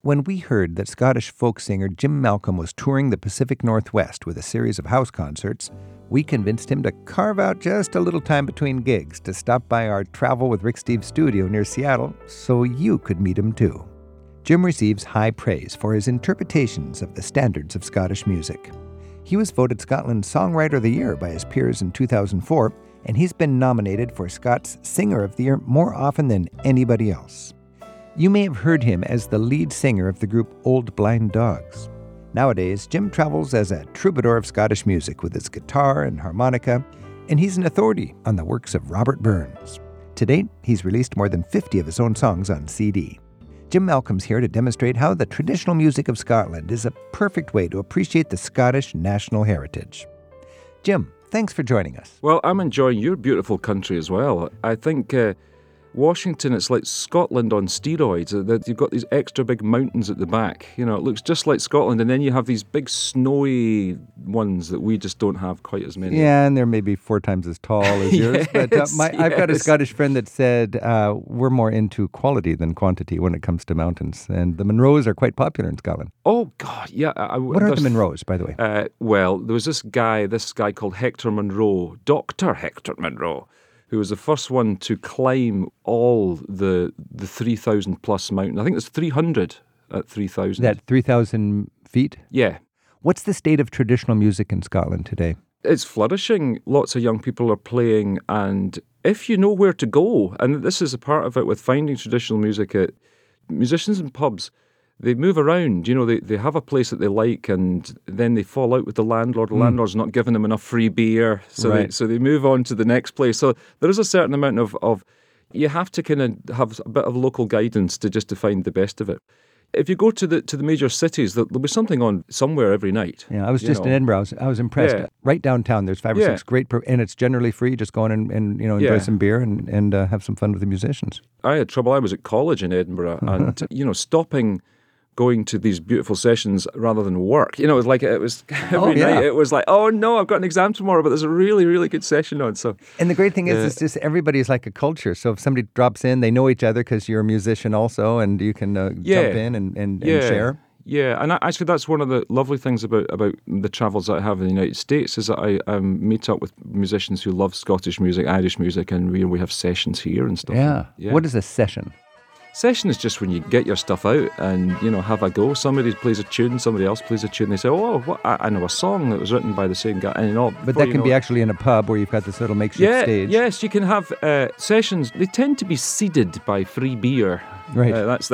When we heard that Scottish folk singer Jim Malcolm was touring the Pacific Northwest with a series of house concerts, we convinced him to carve out just a little time between gigs to stop by our Travel with Rick Steves studio near Seattle so you could meet him too. Jim receives high praise for his interpretations of the standards of Scottish music. He was voted Scotland's Songwriter of the Year by his peers in 2004, and he's been nominated for Scots Singer of the Year more often than anybody else. You may have heard him as the lead singer of the group Old Blind Dogs. Nowadays, Jim travels as a troubadour of Scottish music with his guitar and harmonica, and he's an authority on the works of Robert Burns. To date, he's released more than 50 of his own songs on CD. Jim Malcolm's here to demonstrate how the traditional music of Scotland is a perfect way to appreciate the Scottish national heritage. Jim, thanks for joining us. Well, I'm enjoying your beautiful country as well. I think Washington, it's like Scotland on steroids. That you've got these extra big mountains at the back. You know, it looks just like Scotland, and then you have these big snowy ones that we just don't have quite as many. Yeah, and they're maybe 4 times as tall as yours. Yes, But I've got a Scottish friend that said we're more into quality than quantity when it comes to mountains, and the Munros are quite popular in Scotland. Oh God, yeah. What are the Munros, by the way? Well, there was this guy called Hector Munro, Dr. Hector Munro, who was the first one to climb all the 3,000 plus mountain. I think there's 300 at 3,000. That 3,000 feet? Yeah. What's the state of traditional music in Scotland today? It's flourishing. Lots of young people are playing, and if you know where to go, and this is a part of it with finding traditional music at musicians in pubs, they move around, you know, they have a place that they like, and then they fall out with the landlord. The landlord's not giving them enough free beer, so they move on to the next place. So there is a certain amount of you have to kind of have a bit of local guidance to find the best of it. If you go to the major cities, there'll be something on somewhere every night. Yeah, I was just in Edinburgh. I was impressed. Yeah. Right downtown, there's 5 or 6 great, and it's generally free. Just go in and enjoy some beer and have some fun with the musicians. I had trouble. I was at college in Edinburgh, and stopping, going to these beautiful sessions rather than work. You know, it was every night. It was like, oh no, I've got an exam tomorrow, but there's a really, really good session on. So, and the great thing is, it's just everybody's like a culture. So if somebody drops in, they know each other because you're a musician also, and you can jump in and share. Yeah, and actually that's one of the lovely things about the travels that I have in the United States is that I meet up with musicians who love Scottish music, Irish music, and we have sessions here and stuff. Yeah. What is a session? Session is just when you get your stuff out and, have a go. Somebody plays a tune, somebody else plays a tune. They say, I know a song that was written by the same guy. And but that can be actually in a pub where you've got this little makeshift stage. Yes, you can have sessions. They tend to be seeded by free beer. Right.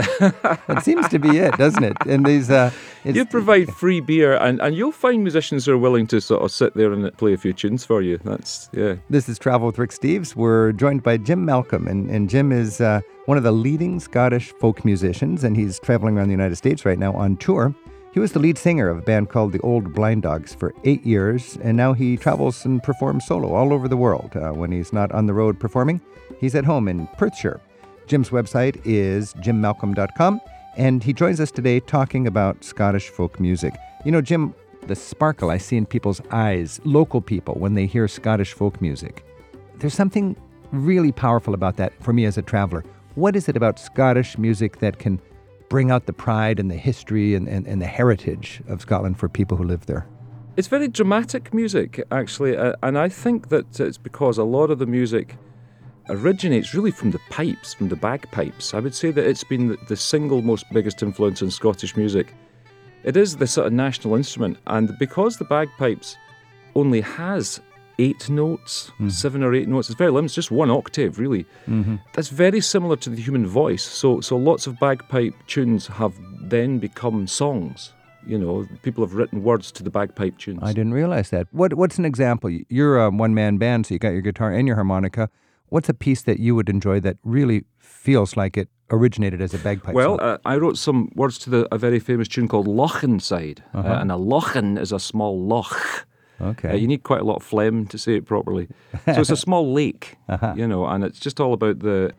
That seems to be it, doesn't it? And these, you provide free beer, and you'll find musicians who are willing to sort of sit there and play a few tunes for you. This is Travel with Rick Steves. We're joined by Jim Malcolm, and Jim is one of the leading Scottish folk musicians, and he's traveling around the United States right now on tour. He was the lead singer of a band called the Old Blind Dogs for 8 years, and now he travels and performs solo all over the world. When he's not on the road performing, he's at home in Perthshire. Jim's website is jimmalcolm.com, and he joins us today talking about Scottish folk music. You know, Jim, the sparkle I see in people's eyes, local people, when they hear Scottish folk music, there's something really powerful about that for me as a traveler. What is it about Scottish music that can bring out the pride and the history and the heritage of Scotland for people who live there? It's very dramatic music, actually, and I think that it's because a lot of the music originates really from the pipes, from the bagpipes. I would say that it's been the single most biggest influence in Scottish music. It is the sort of national instrument, and because the bagpipes only has 8 notes, 7 or 8 notes, it's very limited, it's just 1 octave, really. Mm-hmm. That's very similar to the human voice. So lots of bagpipe tunes have then become songs. People have written words to the bagpipe tunes. I didn't realize that. What's an example? You're a one-man band, so you got your guitar and your harmonica. What's a piece that you would enjoy that really feels like it originated as a bagpipe song? I wrote some words to a very famous tune called Lochenside. And a lochen is a small loch. Okay. You need quite a lot of phlegm to say it properly. So it's a small lake, and it's just all about the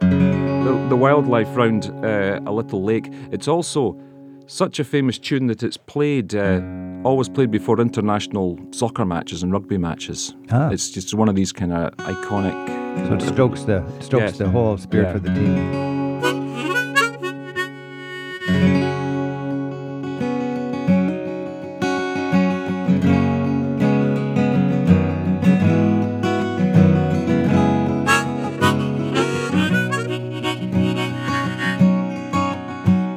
wildlife round a little lake. It's also such a famous tune that it's played, always played before international soccer matches and rugby matches. It's just one of these kind of iconic... So it strokes the whole spirit for the team.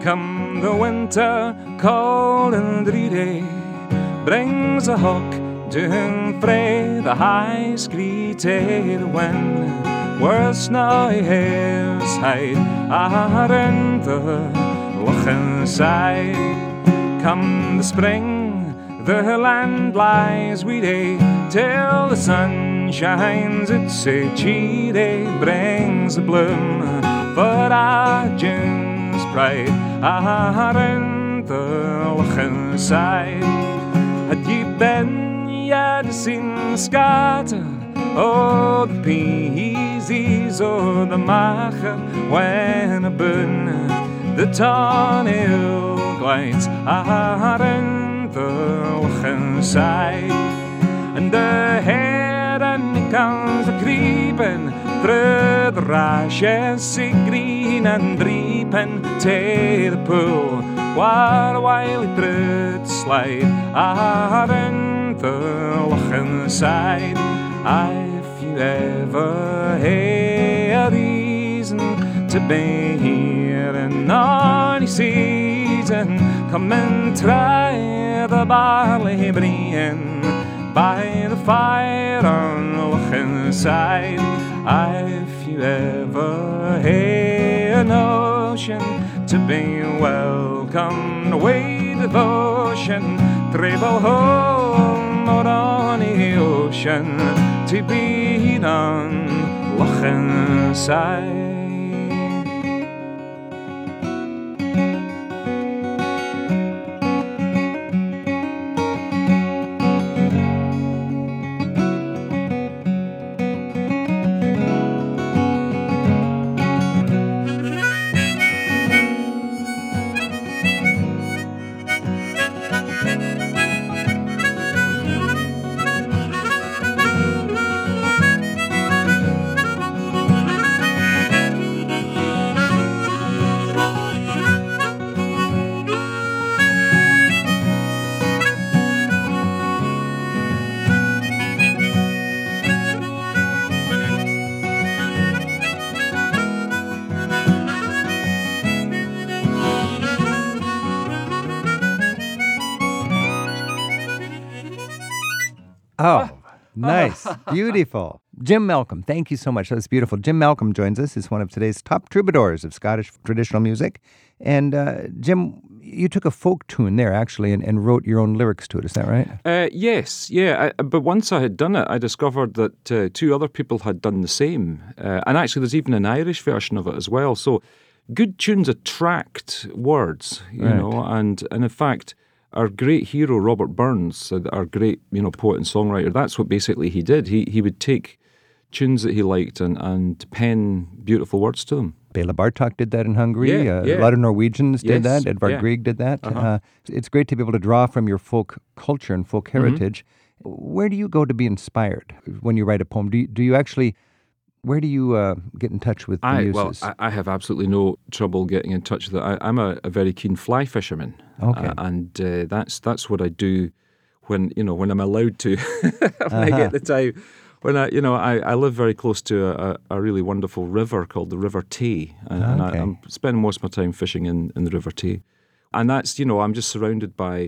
Come the winter, cold and dreary, brings a hawk down frae the high screeted wind, where snow hills hide around the Lochen side. Come the spring, the land lies weedy, till the sun shines, it's a cheery, brings a bloom for our June's pride around the Lochen side. Had ye been, ye'd seen scatter o' the peasies o' the macher, when aboon the Tonnhill glides around the Lochen side. And the heron comes a-creeping through the rashes, sae green and dreeping to the pool, where a wily brood slide around the Lochen side. If you ever hae a reason to be here in any season, come and try the barley breen by the fire on the Lochen side. If you ever hae a notion to be welcome away devotion, travel home or on the ocean to be on Lochen side. Oh, nice. Beautiful. Jim Malcolm, thank you so much. That was beautiful. Jim Malcolm joins us. He's one of today's top troubadours of Scottish traditional music. And Jim, you took a folk tune there, actually, and wrote your own lyrics to it. Is that right? Yes, yeah. But once I had done it, I discovered that two other people had done the same. And actually, there's even an Irish version of it as well. So good tunes attract words, you know, and in fact, our great hero, Robert Burns, our great, poet and songwriter, that's what basically he did. He would take tunes that he liked and pen beautiful words to them. Bela Bartok did that in Hungary. A lot of Norwegians did that. Edvard Grieg did that. It's great to be able to draw from your folk culture and folk heritage. Where do you go to be inspired when you write a poem? Do you actually... Where do you get in touch with the muses? Well, I have absolutely no trouble getting in touch with it. I'm a very keen fly fisherman, and that's what I do when I'm allowed to, when I get the time. When I live very close to a really wonderful river called the River Tay, and I'm spending most of my time fishing in the River Tay, and that's I'm just surrounded by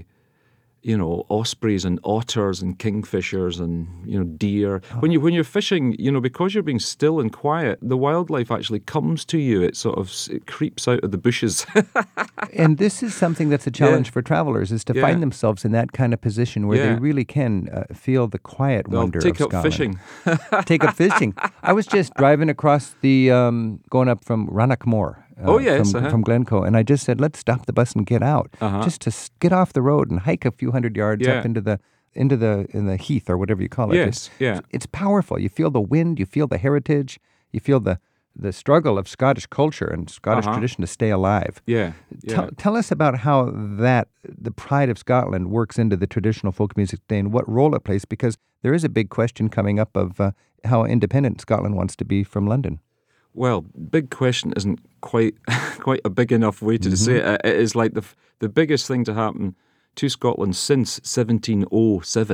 ospreys and otters and kingfishers and, deer. Oh. When you're fishing, because you're being still and quiet, the wildlife actually comes to you. It it creeps out of the bushes. And this is something that's a challenge for travelers, is to find themselves in that kind of position where they really can feel the quiet wonder of Scotland. Take up fishing. I was just driving across the, going up from Rannochmore. From Glencoe. And I just said, let's stop the bus and get out. Just to get off the road and hike a few hundred yards up into the heath or whatever you call it. It's powerful. You feel the wind, you feel the heritage, you feel the struggle of Scottish culture and Scottish tradition to stay alive. Tell us about how the pride of Scotland works into the traditional folk music today and what role it plays, because there is a big question coming up of how independent Scotland wants to be from London. Well, big question isn't quite a big enough way to say it. It is like the biggest thing to happen to Scotland since 1707.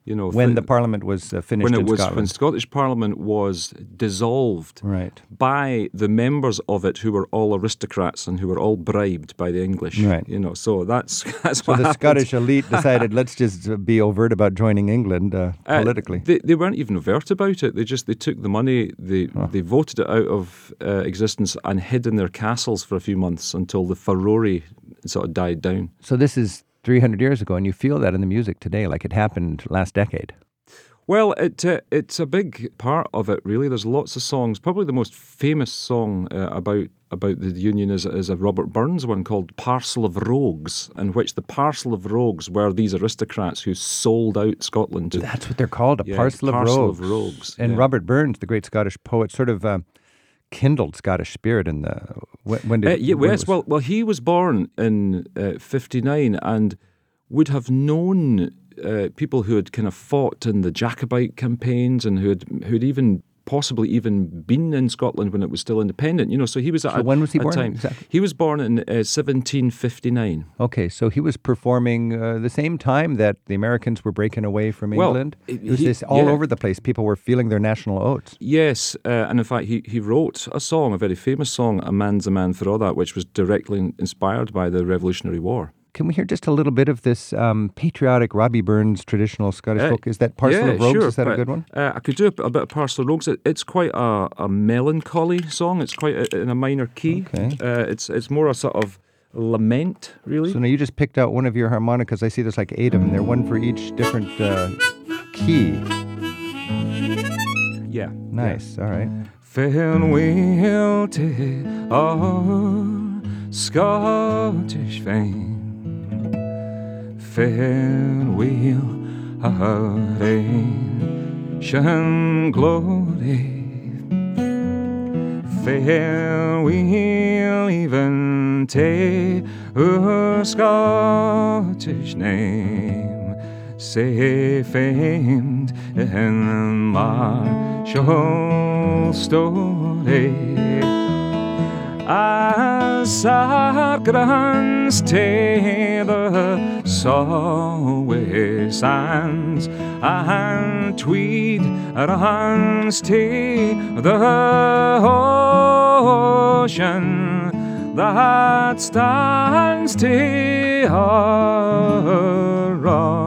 You know, when the Parliament was finished in Scotland. When Scottish Parliament was dissolved by the members of it who were all aristocrats and who were all bribed by the English. Right. You know, so that's so what the happened. Scottish elite decided, let's just be overt about joining England politically. They weren't even overt about it. They took the money, they voted it out of existence and hid in their castles for a few months until the furore sort of died down. So this is 300 years ago, and you feel that in the music today, like it happened last decade. Well, it's a big part of it, really. There's lots of songs. Probably the most famous song about the Union is a Robert Burns one called Parcel of Rogues, in which the parcel of rogues were these aristocrats who sold out Scotland. That's what they're called, a parcel of rogues. And Robert Burns, the great Scottish poet, sort of kindled Scottish spirit in the... Well, he was born in 59 and would have known people who had kind of fought in the Jacobite campaigns and who'd even possibly even been in Scotland when it was still independent. You know, so he was at when was he born? Time. Exactly. He was born in 1759. Okay, so he was performing the same time that the Americans were breaking away from England. It was this all over the place. People were feeling their national oaths. Yes, and in fact, he wrote a song, a very famous song, "A Man's a Man for All That," which was directly inspired by the Revolutionary War. Can we hear just a little bit of this patriotic Robbie Burns traditional Scottish folk? Is that Parcel of Rogues? Sure, is that a good one? I could do a bit of Parcel of Rogues. It's quite a melancholy song. It's quite in a minor key. Okay. It's more a sort of lament, really. So now you just picked out one of your harmonicas. I see there's like 8 of them. They're one for each different key. Yeah. Nice. All right. Farewell to our Scottish fame. Farewell, our ancient glory. Farewell, even to our Scottish name, safe famed in martial story. As our grants to the Solway sands, and Tweed runs to the ocean that stands to our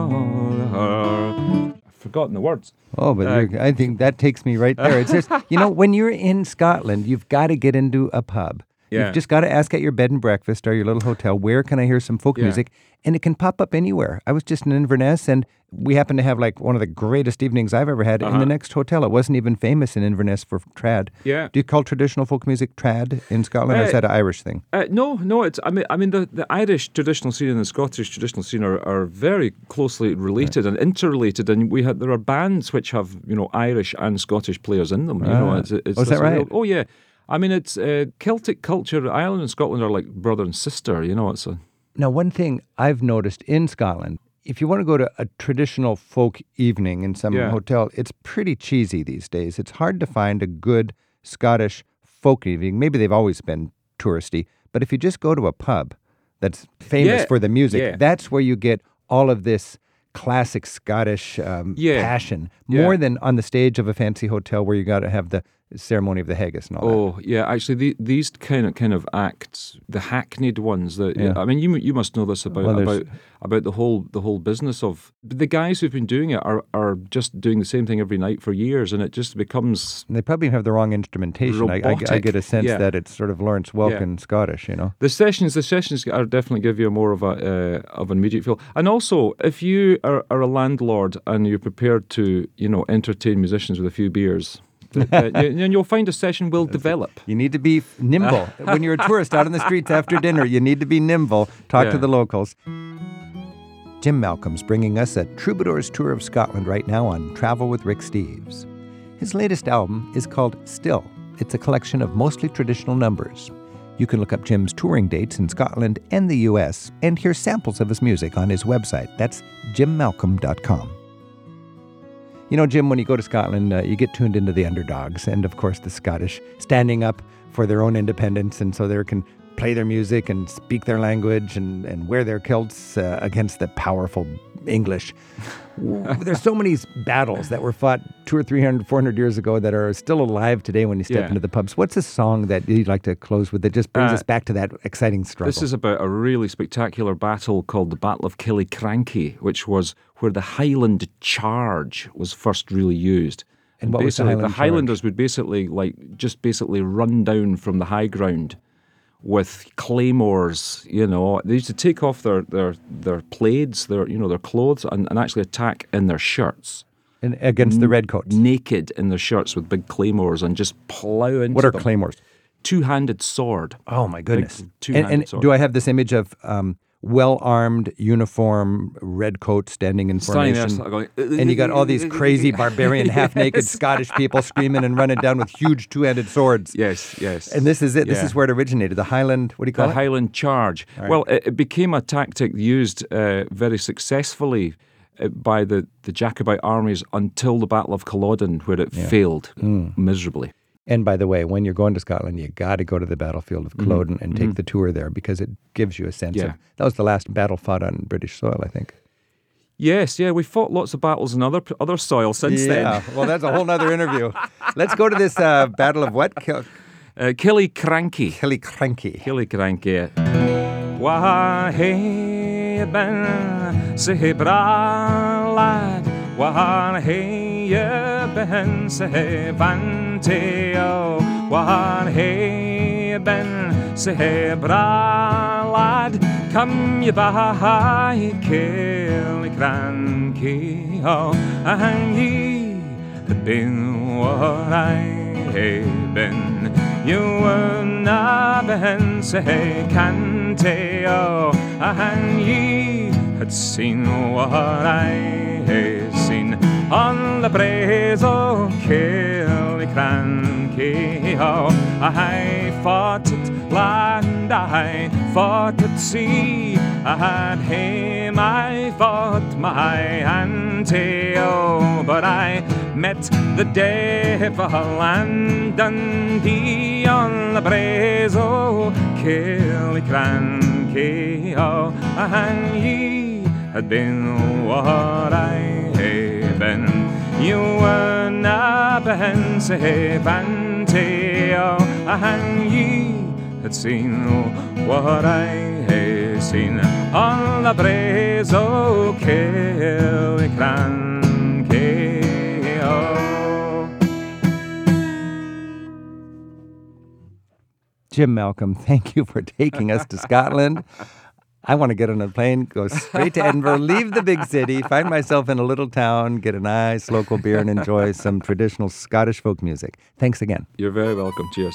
I've forgotten the words. Oh, but I think that takes me right there. It's just, when you're in Scotland, you've got to get into a pub. Yeah. You've just got to ask at your bed and breakfast or your little hotel, where can I hear some folk music? And it can pop up anywhere. I was just in Inverness, and we happened to have like one of the greatest evenings I've ever had in the next hotel. It wasn't even famous in Inverness for trad. Yeah. Do you call traditional folk music trad in Scotland, or is that an Irish thing? No. It's I mean the Irish traditional scene and the Scottish traditional scene are very closely related and interrelated, and there are bands which have Irish and Scottish players in them. Is that right? Oh yeah. I mean, it's Celtic culture. Ireland and Scotland are like brother and sister. Now, one thing I've noticed in Scotland, if you want to go to a traditional folk evening in some hotel, it's pretty cheesy these days. It's hard to find a good Scottish folk evening. Maybe they've always been touristy, but if you just go to a pub that's famous for the music, that's where you get all of this classic Scottish passion, more than on the stage of a fancy hotel where you got to have the ceremony of the haggis and all that. Oh, yeah. Actually, these kind of acts, the hackneyed ones. I mean, you must know this about the whole business of the guys who've been doing it are just doing the same thing every night for years, and it just becomes. And they probably have the wrong instrumentation. I get a sense that it's sort of Lawrence Welkin Scottish. The sessions are definitely give you more of an immediate feel. And also, if you are a landlord and you're prepared to entertain musicians with a few beers. And you'll find a session will develop. You need to be nimble. When you're a tourist out on the streets after dinner, you need to be nimble. Talk to the locals. Jim Malcolm's bringing us a troubadour's tour of Scotland right now on Travel with Rick Steves. His latest album is called Still. It's a collection of mostly traditional numbers. You can look up Jim's touring dates in Scotland and the U.S. and hear samples of his music on his website. That's jimmalcolm.com. Jim, when you go to Scotland, you get tuned into the underdogs and, of course, the Scottish standing up for their own independence, and so they can play their music and speak their language and wear their kilts against the powerful English. There's so many battles that were fought 200 or 300, 400 years ago that are still alive today when you step into the pubs. What's a song that you'd like to close with that just brings us back to that exciting struggle? This is about a really spectacular battle called the Battle of Killiecrankie, which was where the Highland charge was first really used. And what was the Highland charge? The Highlanders would basically run down from the high ground with claymores. You know, they used to take off their plaids, their clothes, and actually attack in their shirts. And against the redcoats? Naked in their shirts with big claymores and just plow into them. What are claymores? Two-handed sword. Oh, my goodness. Two-handed sword. Do I have this image of well-armed, uniform, redcoats standing in formation? And you got all these crazy, barbarian, half-naked Scottish people screaming and running down with huge two-handed swords. Yes. And this is it. Yeah. This is where it originated. The Highland, what do you call it? The Highland charge. Right. Well, it became a tactic used very successfully by the Jacobite armies until the Battle of Culloden, where it failed miserably. And by the way, when you're going to Scotland, you got to go to the battlefield of Culloden and take the tour there because it gives you a sense of... That was the last battle fought on British soil, I think. Yes, we fought lots of battles in other soil since then. Yeah, well, that's a whole other interview. Let's go to this battle of what? Killiecrankie. Killiecrankie. Wha hae ben sae bra lad, wha hae ben sae vanteo, wha hae ben sae bra lad, come ye by Killiecrankie, oh, and ye have been what I have been. You were na ben sae canteo, and ye had seen what I had seen on the braes o' Killiecrankie. Oh, I fought at land, I fought at sea, I had him, I fought my anteo, but I met the devil and Dundee on the braes o' Killiecrankie. Oh, and ye had been what I had been. You were na ben sae vanteo, and ye had seen what I had seen on the braes o' Killiecrankie. Oh. Jim Malcolm, thank you for taking us to Scotland. I want to get on a plane, go straight to Edinburgh, leave the big city, find myself in a little town, get a nice local beer, and enjoy some traditional Scottish folk music. Thanks again. You're very welcome. Cheers.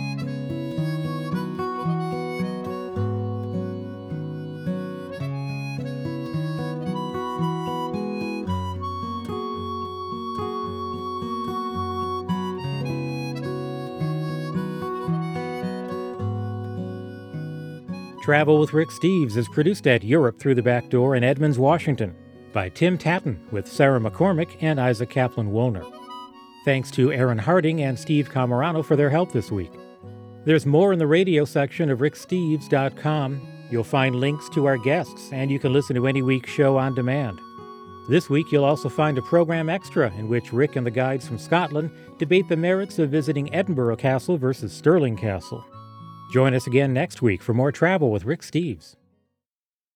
Travel with Rick Steves is produced at Europe Through the Back Door in Edmonds, Washington, by Tim Tatton with Sarah McCormick and Isaac Kaplan-Wollner. Thanks to Aaron Harding and Steve Camarano for their help this week. There's more in the radio section of ricksteves.com. You'll find links to our guests, and you can listen to any week's show on demand. This week, you'll also find a program extra in which Rick and the guides from Scotland debate the merits of visiting Edinburgh Castle versus Stirling Castle. Join us again next week for more Travel with Rick Steves.